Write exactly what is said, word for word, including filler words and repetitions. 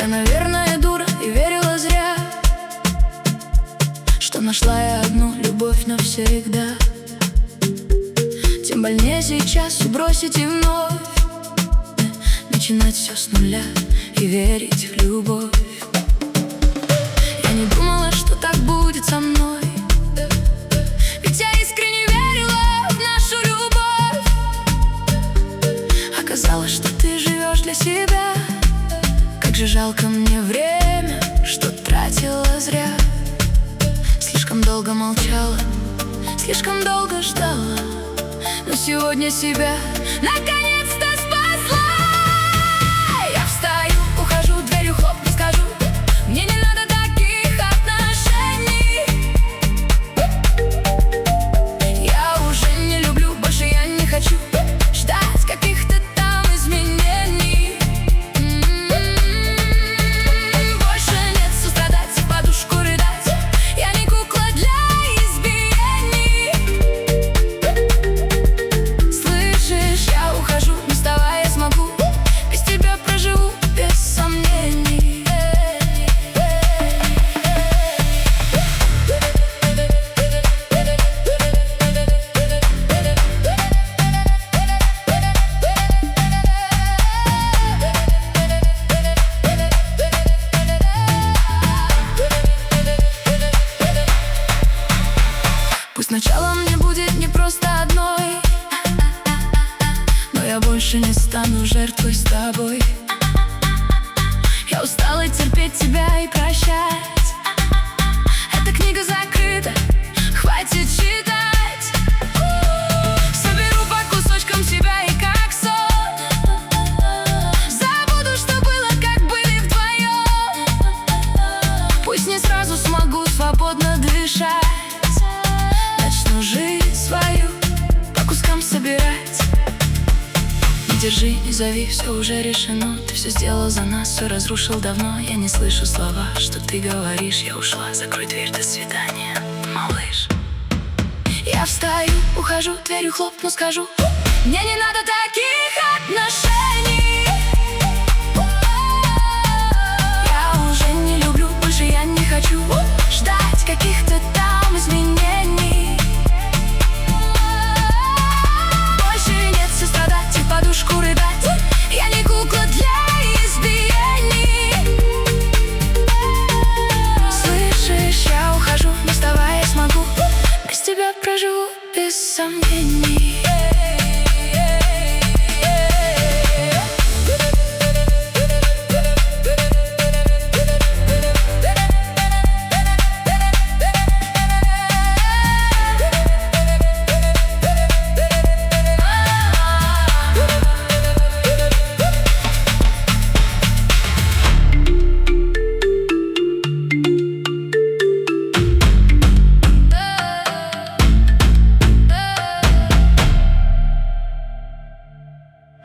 Я, наверное, дура и верила зря, что нашла я одну любовь навсегда. Тем больнее сейчас бросить и вновь начинать все с нуля и верить в любовь. Я не думала, что так будет со мной, ведь я искренне верила в нашу любовь. Оказалось, что ты живешь для себя. Как же жалко мне время, что тратила зря. Слишком долго молчала, слишком долго ждала, но сегодня себя наконец-то спасла. Я встаю, ухожу, дверью хлопну, скажу: мне не надо таких отношений. Я уже не люблю, больше я не хочу ждать каких-то там изменений. М-м-м, больше нет сострадать, в подушку рыдать. Я не кукла для избиений. Слышишь, я ухожу, не вставая я смогу, без тебя проживу, без сомнений. Пусть сначала мне будет не просто одной, но я больше не стану жертвой с тобой. Я устала терпеть тебя и прощать. Эта книга закрыта, хватит читать. Соберу по кусочкам себя и как сон забуду, что было, как были вдвоем. Пусть не сразу смогу свободно дышать, начну жизнь свою по кускам собирать. Не держи, не зови, все уже решено. Ты все сделал за нас, все разрушил давно. Я не слышу слова, что ты говоришь. Я ушла, закрой дверь, до свидания, малыш. Я встаю, ухожу, дверью хлопну, скажу: мне не надо таких отношений. Я уже не люблю, больше я не хочу ждать каких-то там изменений. Больше нет сострадать и в подушку рыдать. Я не кукла для избиений. Слышишь, я ухожу, не вставая я смогу, без тебя проживу, без сомнений.